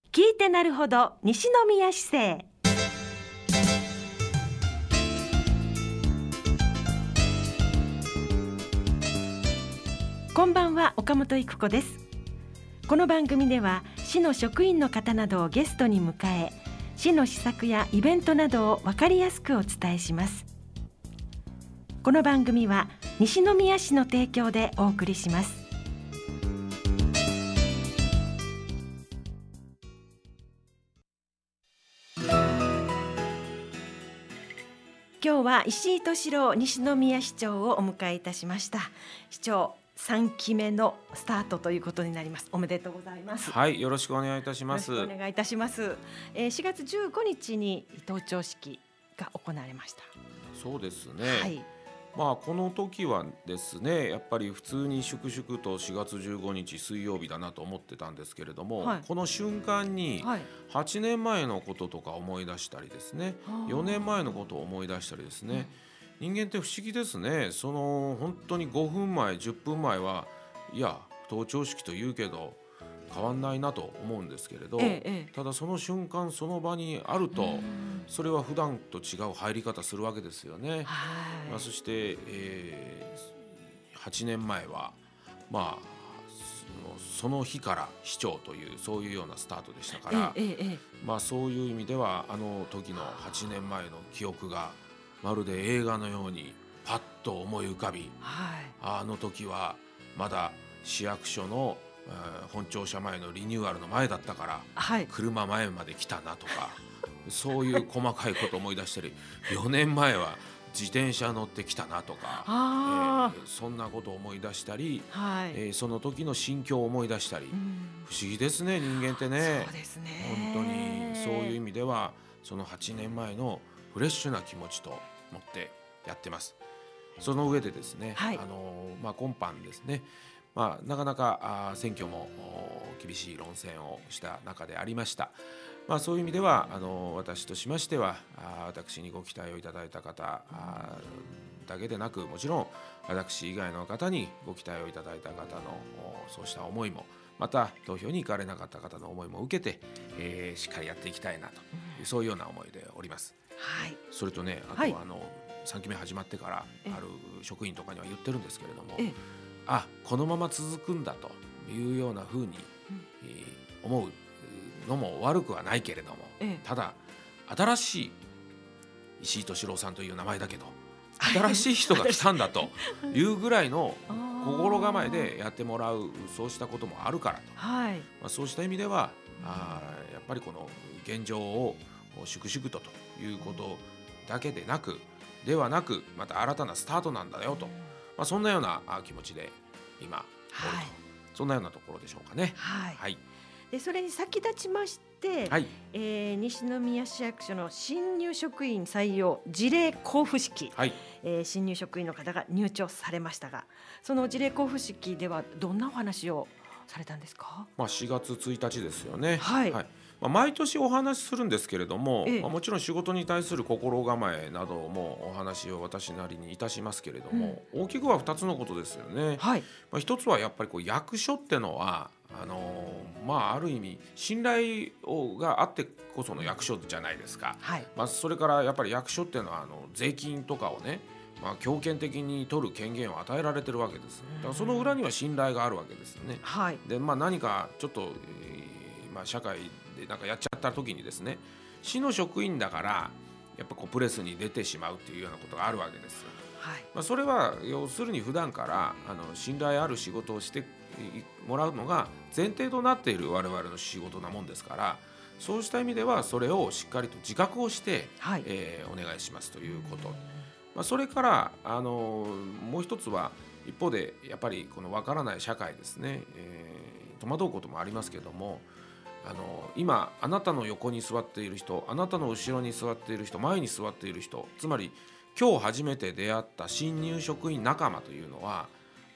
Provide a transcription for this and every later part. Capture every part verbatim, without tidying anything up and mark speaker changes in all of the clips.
Speaker 1: 聞いてなるほど西宮市政。こんばんは、岡本育子です。この番組では市の職員の方などをゲストに迎え、市の施策やイベントなどを分かりやすくお伝えします。この番組は西宮市の提供でお送りします。今日は石井敏郎西宮市長をお迎えいたしました。市長、さんきめのスタートということになります。おめでとうございます。
Speaker 2: はい、よろしくお願いいたします。
Speaker 1: よろしくお願いいたします。えー、しがつじゅうごにちに登庁式が行われました。
Speaker 2: そうですね、
Speaker 1: はい、
Speaker 2: まあこの時はですね、やっぱり普通に粛々としがつじゅうごにち水曜日だなと思ってたんですけれども、はい、この瞬間にはちねんまえのこととか思い出したりですね、はい、よねんまえのことを思い出したりですね、うん、人間って不思議ですね。その本当にごふんまえじゅっぷんまえはいや登庁式と言うけど変わんないなと思うんですけれど、ええ、ただその瞬間その場にあるとそれは普段と違う入り方するわけですよね。まあ、そして、えー、はちねんまえはまあその日から市長というそういうようなスタートでしたから、ええ、まあそういう意味ではあの時のはちねんまえの記憶がまるで映画のようにパッと思い浮かび、はい、あの時はまだ市役所の本庁舎前のリニューアルの前だったから、はい、車前まで来たなとかそういう細かいことを思い出したりよねんまえは自転車乗ってきたなとか、えー、そんなことを思い出したり、はい、えー、その時の心境を思い出したり、うん、不思議ですね、人間ってね。
Speaker 1: そうですね、
Speaker 2: 本当にそういう意味ではそのはちねんまえのフレッシュな気持ちと持ってやってます。その上でですね、はい、あのーまあ、今般ですね、まあ、なかなか選挙も厳しい論戦をした中でありました。まあ、そういう意味ではあの私としましては私にご期待をいただいた方だけでなく、もちろん私以外の方にご期待をいただいた方のそうした思いも、また投票に行かれなかった方の思いも受けて、えー、しっかりやっていきたいなと、うん、そういうような思いでおります。はい、それとね、あとはあの、はい、さんきめ始まってからある職員とかには言ってるんですけれども、あ、このまま続くんだというようなふうに、うんえー、思うのも悪くはないけれども、ええ、ただ新しい石井敏郎さんという名前だけど新しい人が来たんだというぐらいの心構えでやってもらう、そうしたこともあるからと、はい、まあ、そうした意味ではあやっぱりこの現状を粛々とということだけでなくではなくまた新たなスタートなんだよと、まあ、そんなような気持ちで今おると、はい、そんなようなところでしょうかね。
Speaker 1: はい、はい、でそれに先立ちまして、はい、えー、西宮市役所の新入職員採用辞令交付式、はい、えー、新入職員の方が入庁されましたが、その辞令交付式ではどんなお話をされたんですか？
Speaker 2: まあ、しがつついたちですよね。はい、はい、まあ、毎年お話しするんですけれども、ええ、まあ、もちろん仕事に対する心構えなどもお話を私なりにいたしますけれども、うん、大きくはふたつのことですよね。はい、まあ、ひとつはやっぱりこう役所ってのはあのーまあ、ある意味信頼があってこその役所じゃないですか。はい、まあ、それからやっぱり役所っていうのはあの税金とかをね、まあ、強権的に取る権限を与えられてるわけです。だからその裏には信頼があるわけですよね。はい、で、まあ、何かちょっと、えーまあ、社会でなんかやっちゃった時にですね、市の職員だからやっぱこうプレスに出てしまうっていうようなことがあるわけですよ。はい、まあ、それは要するに普段からあの信頼ある仕事をしてもらうのが前提となっている我々の仕事なもんですから、そうした意味ではそれをしっかりと自覚をして、はい、えー、お願いしますということ、まあ、それからあのもう一つは一方でやっぱりこの分からない社会ですね、えー、戸惑うこともありますけども、あの今あなたの横に座っている人、あなたの後ろに座っている人、前に座っている人、つまり今日初めて出会った新入職員仲間というのは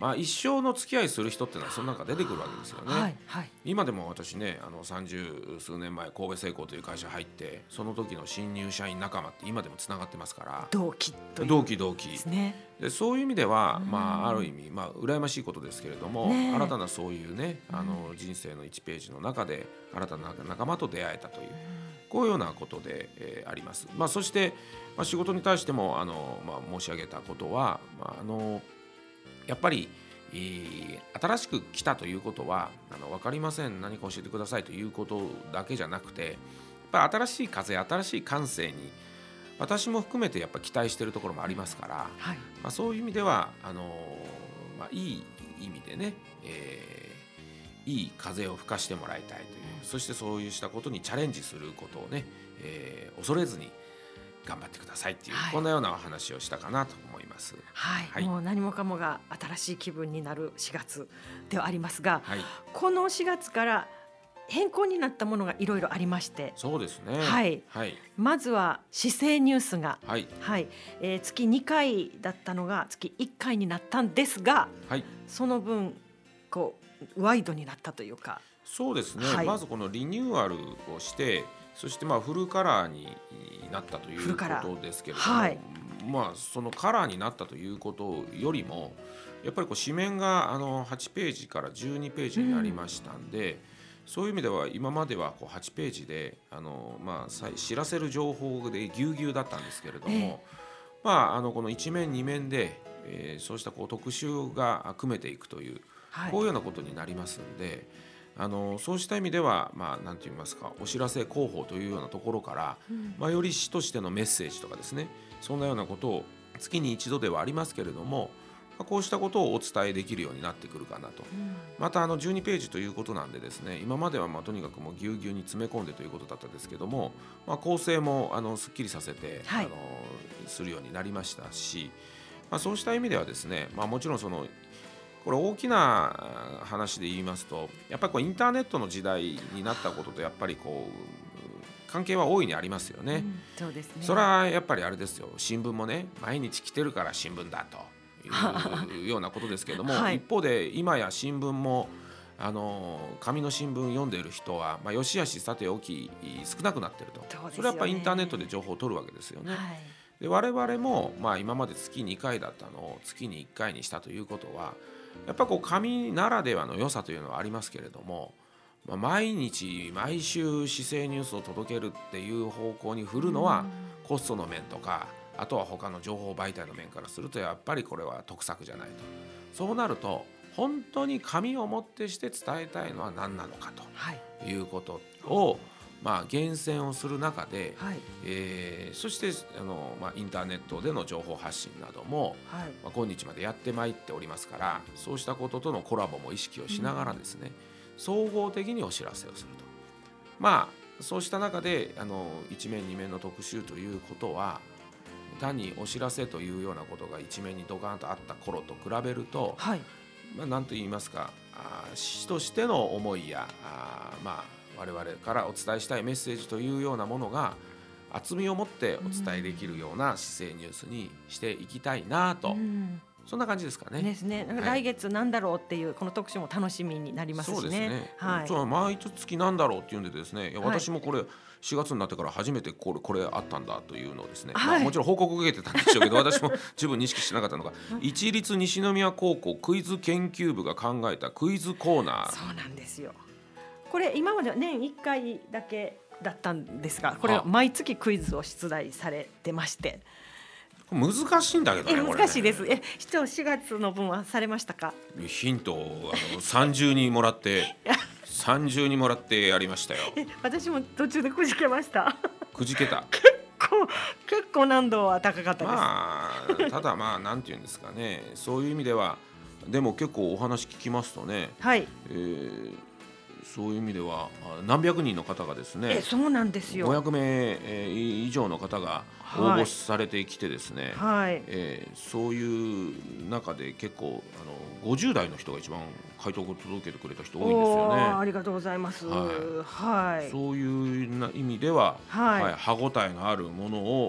Speaker 2: まあ、一生の付き合いする人っていうのはその中出てくるわけですよね。
Speaker 1: はいはい、
Speaker 2: 今でも私ねあのさんじゅうすうねんまえ神戸製鋼という会社入ってその時の新入社員仲間って今でもつながってますから、
Speaker 1: 同期という
Speaker 2: 同期同期
Speaker 1: ですね。
Speaker 2: でそういう意味では、
Speaker 1: うん
Speaker 2: まあ、ある意味、まあ、羨ましいことですけれども、
Speaker 1: ねえ
Speaker 2: 新たなそういうねあの人生のいちページの中で新たな仲間と出会えたというこういうようなことで、えーあります。まあ、そして、まあ、仕事に対してもあの、まあ、申し上げたことは、まあ、あのやっぱり、えー新しく来たということはあの分かりません何か教えてくださいということだけじゃなくてやっぱり新しい風新しい感性に私も含めてやっぱ期待しているところもありますから、
Speaker 1: はい、
Speaker 2: まあ、そういう意味ではあの、まあ、いい意味でね、えーいい風を吹かしてもらいたいというそしてそういうしたことにチャレンジすることをね、えー恐れずに頑張ってくださいっていう、
Speaker 1: はい
Speaker 2: こんなようなお話をしたかなと思います。
Speaker 1: はい
Speaker 2: はい
Speaker 1: もう何もかもが新しい気分になるしがつではありますが、
Speaker 2: はい、
Speaker 1: このしがつから変更になったものがいろいろありまして、
Speaker 2: そうですね。
Speaker 1: はい
Speaker 2: はい、
Speaker 1: まずは姿勢ニュースが、
Speaker 2: はい、
Speaker 1: はいえー月にかいだったのが月いっかいになったんですが、
Speaker 2: はい、
Speaker 1: その分こうワイドになったというか、
Speaker 2: そうですね、
Speaker 1: はい
Speaker 2: まずこのリニューアルをしてそしてまあフルカラーになったというこ
Speaker 1: フルカラー
Speaker 2: とですけれども、
Speaker 1: はい
Speaker 2: まあ、そのカラーになったということよりもやっぱりこう紙面があのはちページからじゅうにページになりましたんで、そういう意味では今まではこうはちページであの、まあ、さい知らせる情報でぎゅうぎゅうだったんですけれども、
Speaker 1: ええ
Speaker 2: まあ、あのこの一面二面で、えーそうしたこう特集が組めていくという、
Speaker 1: はい
Speaker 2: こういうようなことになりますんで、あのそうした意味では、まあ、なんて言いますかお知らせ広報というようなところから、
Speaker 1: うん
Speaker 2: まあ、より市としてのメッセージとかですねそんなようなことを月に一度ではありますけれども、まあこうしたことをお伝えできるようになってくるかなと。
Speaker 1: うん
Speaker 2: またあのじゅうにページということなんでですね今まではまあとにかくもうぎゅうぎゅうに詰め込んでということだったんですけども、まあ、構成もあのすっきりさせて、
Speaker 1: はい
Speaker 2: あのするようになりましたし、まあ、そうした意味ではですね、まあ、もちろんそのこれ大きな話で言いますとやっぱりこうインターネットの時代になったこととやっぱりこう関係は大いにありますよね。
Speaker 1: うんそうですね。
Speaker 2: それはやっぱりあれですよ新聞もね毎日来てるから新聞だというようなことですけども、
Speaker 1: はい
Speaker 2: 一方で今や新聞もあの紙の新聞読んでいる人は、まあ、よしあしさておき少なくなっていると。
Speaker 1: そうですよね
Speaker 2: それはやっぱりインターネットで情報を取るわけですよね。
Speaker 1: はい
Speaker 2: で我々も、まあ、今まで月にかいだったのを月にいっかいにしたということはやっぱりこう紙ならではの良さというのはありますけれども、まあ、毎日毎週市政ニュースを届けるっていう方向に振るのはコストの面とかあとは他の情報媒体の面からするとやっぱりこれは得策じゃないと。そうなると本当に紙をもってして伝えたいのは何なのか
Speaker 1: はい
Speaker 2: ということを、まあ、厳選をする中で、
Speaker 1: はい
Speaker 2: えーそしてあの、まあ、インターネットでの情報発信なども、
Speaker 1: はい
Speaker 2: まあ、今日までやってまいっておりますからそうしたこととのコラボも意識をしながらですね、総合的にお知らせをすると。まあそうした中であの一面二面の特集ということは単にお知らせというようなことが一面にドカーンとあった頃と比べると、
Speaker 1: はい
Speaker 2: まあ、なんと言いますかあ市としての思いやあ、まあ、我々からお伝えしたいメッセージというようなものが厚みを持ってお伝えできるような姿勢ニュースにしていきたいなと、
Speaker 1: うん
Speaker 2: そんな感じですかね。
Speaker 1: ですね。
Speaker 2: はい
Speaker 1: 来月なんだろうっていうこの特集も楽しみになりますしね。
Speaker 2: そうですね、
Speaker 1: はい。
Speaker 2: そう毎月なんだろうっていうんでですねいや
Speaker 1: はい
Speaker 2: 私もこれしがつになってから初めてこれこれあったんだというのをですね、
Speaker 1: はい
Speaker 2: まあ、もちろん報告受けてたんでしょうけど私も十分認識してなかったのが一律西宮高校クイズ研究部が考えたクイズコーナー。
Speaker 1: そうなんですよ。これ今までは年いっかいだけだったんですが、これは
Speaker 2: あ
Speaker 1: 毎月クイズを出題されてまして、
Speaker 2: 難しいんだけど
Speaker 1: え
Speaker 2: ねこれね
Speaker 1: 難しいです。え、市長しがつの分はされましたか？
Speaker 2: ヒントをあのさんじゅうにもらってさんじゅうにもらってやりましたよ。
Speaker 1: え、私も途中でくじけました。
Speaker 2: くじけた。
Speaker 1: こう結構難度は高かったです。
Speaker 2: まあただまあなんていうんですかねそういう意味ではでも結構お話聞きますとね、
Speaker 1: はい。
Speaker 2: えーそういう意味ではあ何百人の方がですね
Speaker 1: え、そうなんですよ。
Speaker 2: ごひゃくめいえー以上の方が応募されてきてですね、
Speaker 1: はい。
Speaker 2: えーそういう中で結構あのごじゅう代の人が一番回答を届けてくれた人多いんですよ
Speaker 1: おーあ
Speaker 2: ね。
Speaker 1: りがとうございます。
Speaker 2: は
Speaker 1: はい。
Speaker 2: そういうな意味では、
Speaker 1: はい
Speaker 2: はい歯ごたえのあるものを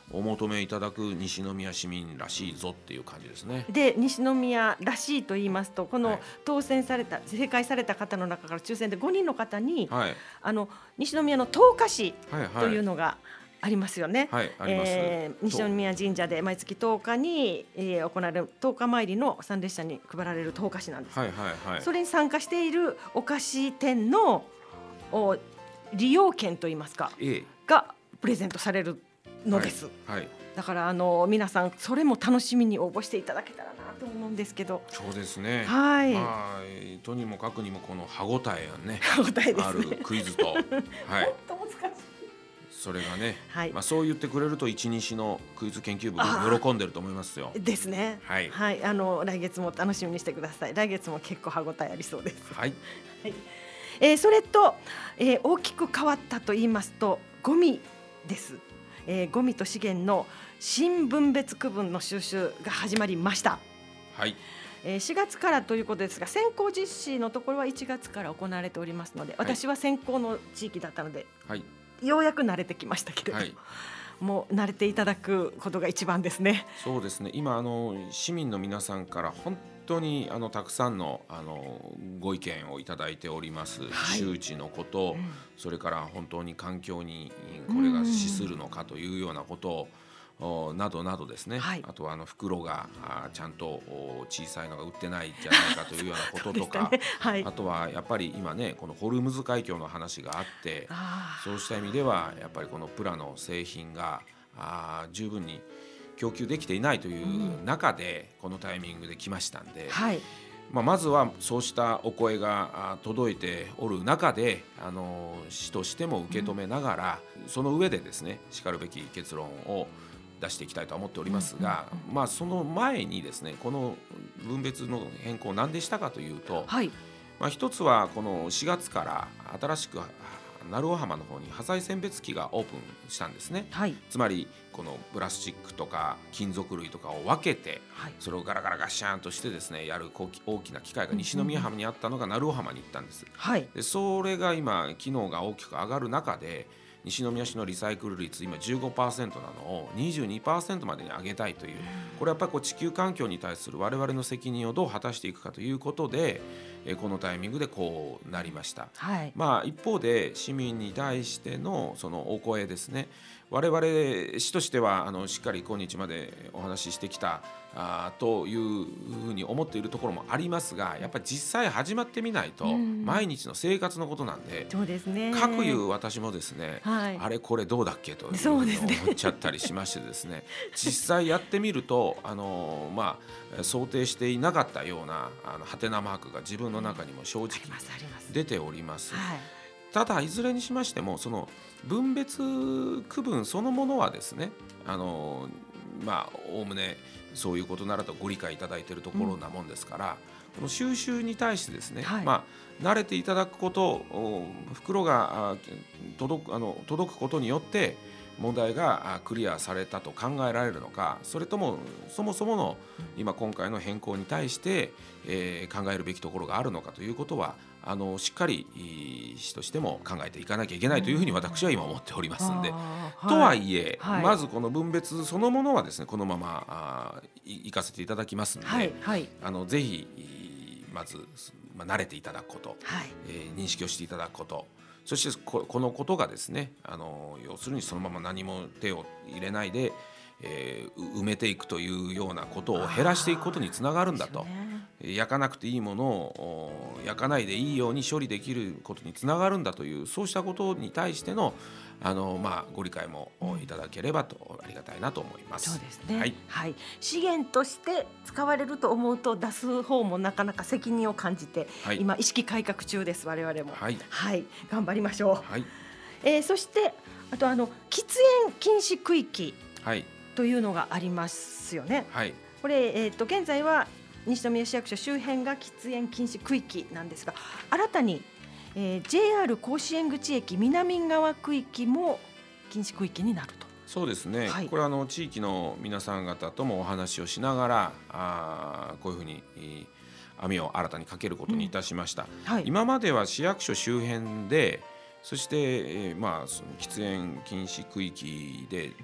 Speaker 2: お求めいただく西宮市民らしいぞっていう感じですね。
Speaker 1: で西宮らしいと言いますと、この当選された、はい、正解された方の中から抽選でごにんの方に、はい、あの西宮の十日市というのがありますよね。
Speaker 2: はい、あります。
Speaker 1: えー、西宮神社で毎月とおかに、えー、行われるとおか参りの参列者に配られる十日市なんです、はいはいはい、それに参加しているお菓子店のお利用券といいますか、ええ、がプレゼントされるのです、はいはい、だからあの皆さんそれも楽しみに応募していただけたらなと思うんですけど。
Speaker 2: そうですね、
Speaker 1: はい、
Speaker 2: まあ、とにもかくにもこの歯ごたえがね、
Speaker 1: 歯ごたえですね、
Speaker 2: あるクイズと、はい、
Speaker 1: 本当難しい。
Speaker 2: それがね、はい、まあ、そう言ってくれると一日のクイズ研究部が喜んでると思いますよ。
Speaker 1: ですね、はい、はい、あの来月も楽しみにしてください。来月も結構歯ごたえありそうです。
Speaker 2: はい、
Speaker 1: はい、えー、それと、えー、大きく変わったと言いますとゴミです。えー、ゴミと資源の新分別区分の収集が始まりました。
Speaker 2: はい、
Speaker 1: えー、しがつからということですが、先行実施のところはいちがつから行われておりますので、私は先行の地域だったので、はい、ようやく慣れてきましたけれども、はい、もう慣れていただくことが一番ですね。
Speaker 2: そうですね、今あの市民の皆さんから本当にあのたくさんのあのご意見をいただいております、はい、周知のこと、うん、それから本当に環境にこれが資するのかというようなことをなどなどですね、はい、あとはあの袋がちゃんと小さいのが売ってないんじゃないかというようなこととか、ね、はい、あとはやっぱり今ねこのホルムズ海峡の話があって、そうした意味ではやっぱりこのプラの製品があ十分に供給できていないという中で、うん、このタイミングで来ましたんで、はい、まあ、まずはそうしたお声が届いておる中であの市としても受け止めながら、うん、その上でですねしかるべき結論を出していきたいと思っておりますが、うんうんうん、まあ、その前にですねこの分別の変更何でしたかというと、はい、まあ、一つはこのしがつから新しく鳴尾浜の方に破砕選別機がオープンしたんですね、はい、つまりこのプラスチックとか金属類とかを分けて、はい、それをガラガラガシャンとしてですねやる大きな機械が西宮浜にあったのが鳴尾浜に行ったんです、はい、でそれが今機能が大きく上がる中で西宮市のリサイクル率今 じゅうごパーセント なのを にじゅうにパーセント までに上げたいという、これはやっぱりこう地球環境に対する我々の責任をどう果たしていくかということで、えこのタイミングでこうなりました、はい、まあ、一方で市民に対してのそのお声ですね、我々市としてはあのしっかり今日までお話ししてきたあというふうに思っているところもありますが、やっぱり実際始まってみないと毎日の生活のことなんで、
Speaker 1: そうですね、
Speaker 2: かくいう私もですね、はい、あれこれどうだっけというふうに思っちゃったりしましてですね実際やってみるとあの、まあ、想定していなかったようなあのハテナマークが自分の中にも正直出ております。はい、ただいずれにしましてもその分別区分そのものはですね、あのまあおおむねそういうことならとご理解いただいているところなもんですから、うん、この収集に対してですね、はい、まあ、慣れていただくこと、袋が届く、あの届くことによって問題がクリアされたと考えられるのか、それともそもそもの今今回の変更に対して、えー、考えるべきところがあるのかということはあのしっかり市としても考えていかなきゃいけないというふうに私は今思っておりますんで、はい、とはいえ、はい、まずこの分別そのものはですねこのままあいかせていただきますので、はいはい、あのぜひまず、まあ、慣れていただくこと、はい、えー、認識をしていただくこと、そしてこ、このことがですねあの要するにそのまま何も手を入れないで、えー、埋めていくというようなことを減らしていくことにつながるんだと、焼かなくていいものを焼かないでいいように処理できることにつながるんだという、そうしたことに対してのあの、まあ、ご理解もいただければとありがたいなと思います。
Speaker 1: そうですね、はいはい、資源として使われると思うと出す方もなかなか責任を感じて、はい、今意識改革中です我々も、はいはい、頑張りましょう、はい、えー、そしてあとあの喫煙禁止区域というのがありますよね、はい、これ、えー、と現在は西宮市役所周辺が喫煙禁止区域なんですが、新たに、えー、ジェイアール 甲子園口駅南側区域も禁止区域になると。
Speaker 2: そうですね、はい、これはあの地域の皆さん方ともお話をしながらあこういうふうに網を新たにかけることにいたしました、うん、はい、今までは市役所周辺でそして、えーまあ、その喫煙禁止区域で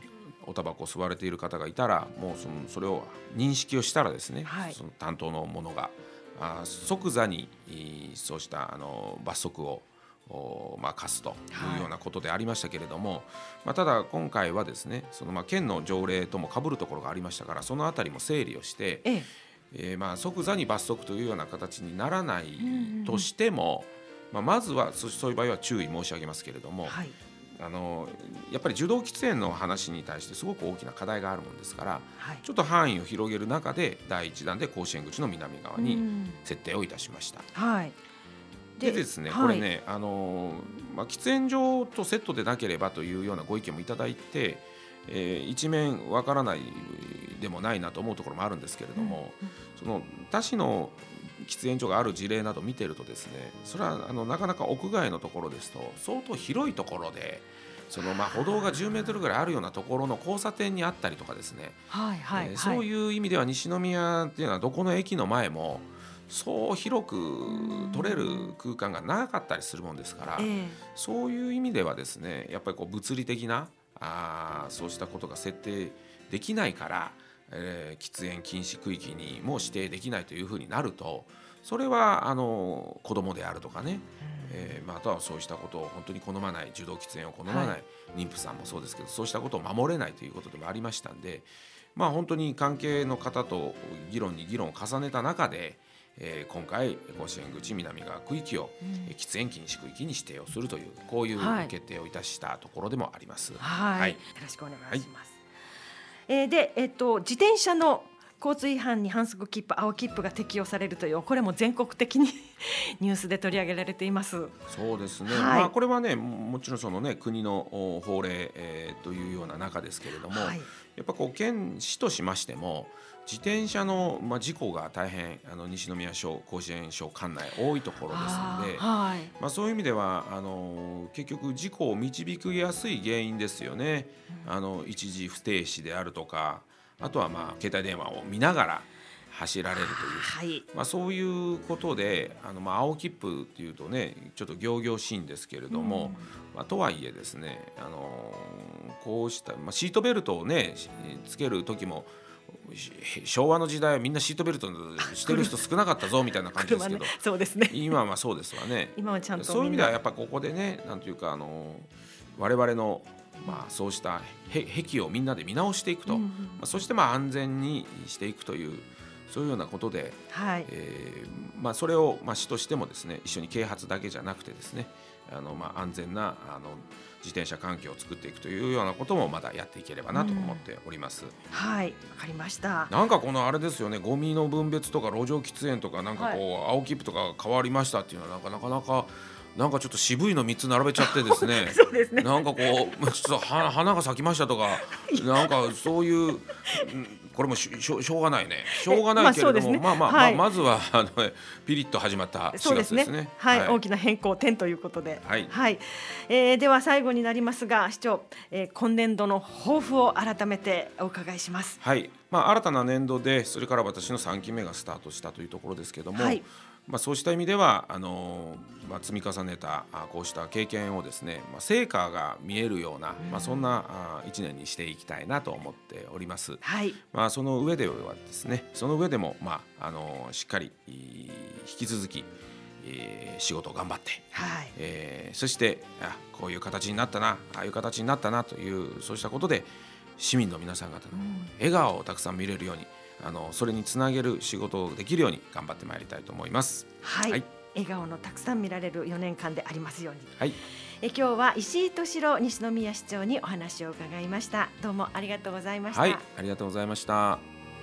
Speaker 2: おタバコを吸われている方がいたら、もうそのそれを認識をしたらですね、はい、その担当の者があ即座にそうしたあの罰則をまあ、課すというようなことでありましたけれども、はい、まあ、ただ今回はですね、そのまあ県の条例とも被るところがありましたから、そのあたりも整理をして、えええー、まあ即座に罰則というような形にならないとしても、まあ、まずはそういう場合は注意申し上げますけれども、はい、あのやっぱり受動喫煙の話に対してすごく大きな課題があるものですから、はい、ちょっと範囲を広げる中でだいいちだんで甲子園口の南側に設定をいたしました。はいでですね、これね、あのまあ、喫煙所とセットでなければというようなご意見もいただいて、えー、一面わからないでもないなと思うところもあるんですけれども、うんうん、その他市の喫煙所がある事例など見てるとですね、それはあのなかなか屋外のところですと相当広いところで、そのまあ歩道がじゅうメートルぐらいあるようなところの交差点にあったりとかですね、はいはいはい、えー、そういう意味では西宮っていうのはどこの駅の前もそう広く取れる空間がなかったりするもんですから、えー、そういう意味ではですね、やっぱりこう物理的なあそうしたことが設定できないから、えー、喫煙禁止区域にも指定できないというふうになると、それはあの子供であるとかね、えーまあ、あとはそうしたことを本当に好まない、受動喫煙を好まない、はい、妊婦さんもそうですけど、そうしたことを守れないということでもありましたんで、まあ、本当に関係の方と議論に議論を重ねた中で、えー、今回甲子園口南側区域を、うん、喫煙禁止区域に指定をするという、こういう決定をいたしたところでもあります。
Speaker 1: はい、はい、よろしくお願いします。はい、えー、で、えっと、自転車の交通違反に反則切符、青切符が適用されるという、これも全国的にニュースで取り上げられています。
Speaker 2: そうですね、はい、まあ、これはね、もちろんその、ね、国の法令、えー、というような中ですけれども、はい、やっぱこう県市としましても自転車の、まあ、事故が大変あの西宮省甲子園省管内多いところですので、はい、まあ、そういう意味ではあの結局事故を導きやすい原因ですよね、うん、あの一時不停止であるとか、あとはまあ携帯電話を見ながら走られるという、はい、まあ、そういうことであの、まあ、青切符っていうとねちょっと仰々しいんですけれども、うん、まあ、とはいえですね、あのこうした、まあ、シートベルトをねつける時も昭和の時代はみんなシートベルトしてる人少なかったぞみたいな感じですけど、ね、
Speaker 1: そうですね、
Speaker 2: 今はそうですわね。
Speaker 1: 今はちゃんと
Speaker 2: そういう意味ではやっぱここでね、なんというかあの我々のまあそうした癖をみんなで見直していくと、うんうん、まあ、そしてまあ安全にしていくというそういうようなことで、はい、えーまあ、それをまあ市としてもですね、一緒に啓発だけじゃなくてですね、あのまあ安全なあの自転車環境を作っていくというようなこともまだやっていければなと思っております。うん、
Speaker 1: はい、わかりました。
Speaker 2: なんかこのあれですよね、ゴミの分別とか路上喫煙とかなんかこう、はい、青切符とか変わりましたっていうのはなかなかなんかちょっと渋いのみっつ並べちゃってですね
Speaker 1: そうですね、
Speaker 2: なんかこうちょっと花が咲きましたとかなんかそういうこれもしょしょうがないねしょうがないけれども、まあまあ、はい、まあ、まずはあのピリッと始まったしがつですね。
Speaker 1: そうですね、はいはい、大きな変更点ということで、はいはい、えー、では最後になりますが市長、えー、今年度の抱負を改めてお伺いします。
Speaker 2: はい、まあ、新たな年度でそれから私のさんきめがスタートしたというところですけれども、はい、まあ、そうした意味ではあの、まあ、積み重ねたあこうした経験をですね、まあ、成果が見えるような、まあ、そんなあいちねんにしていきたいなと思っております。はい、まあ、その上ではですね、その上でも、まあ、あのしっかり引き続き、えー、仕事を頑張って、はい、えー、そしてあこういう形になったな、ああいう形になったなというそうしたことで市民の皆さん方の笑顔をたくさん見れるように、あのそれにつなげる仕事をできるように頑張ってまいりたいと思います。
Speaker 1: はい、はい、笑顔のたくさん見られるよねんかんでありますように。はい、え今日は石井敏郎西宮市長にお話を伺いました。どうもありがとうございました。
Speaker 2: はい、ありがとうございました。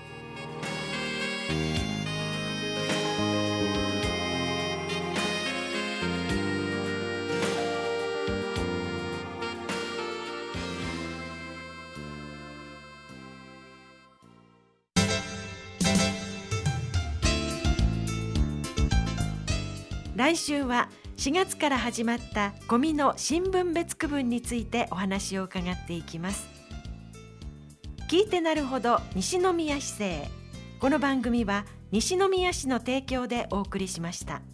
Speaker 1: 来週はしがつから始まったゴミの新聞別区分についてお話を伺っていきます。聞いてなるほど西宮市政。この番組は西宮市の提供でお送りしました。